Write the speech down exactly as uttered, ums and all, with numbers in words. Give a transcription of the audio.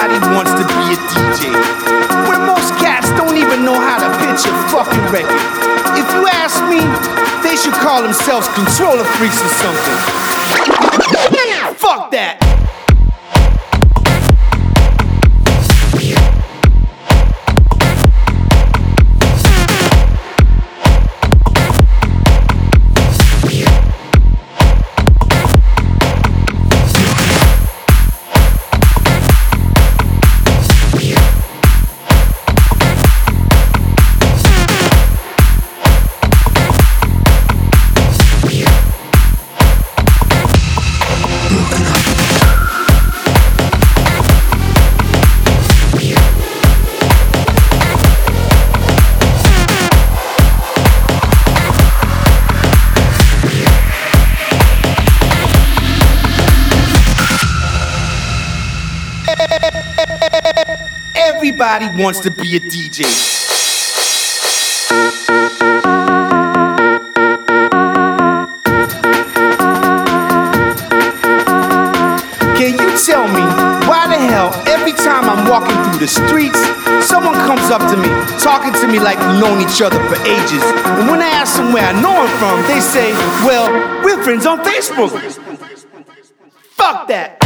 Everybody wants to be a D J, when most cats don't even know how to pitch a fucking record. If you ask me, they should call themselves controller freaks or something. Fuck that. Everybody wants to be a D J. Can you tell me why the hell every time I'm walking through the streets, someone comes up to me, talking to me like we've known each other for ages, and when I ask them where I know him from, they say, well, we're friends on Facebook. Fuck that.